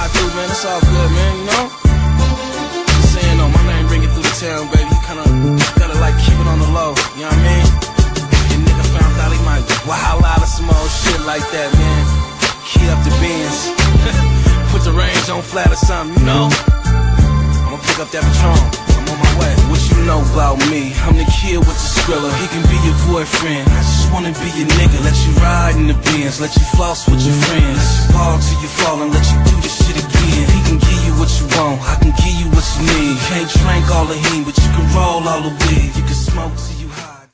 slide through, man. It's all good, man, you know? Just saying, though, my name ringing through the town, baby. You kinda gotta, like, keep it on the low, you know what I mean? Your nigga found out he might wild out of some old shit like that, man. Key up the Benz. Put the range on flat or something, you know? I'ma pick up that Patron. I'm on my way. What you know about me? I'm the kid with the Skrilla. He can be your boyfriend. I just wanna be your nigga. Let you ride in the Benz. Let you floss with your friends. Let you fall till you fall and let you do this shit again. He can give you what you want. I can give you what you need. Can't drink all the heme, but you can roll all the weed. You can smoke till you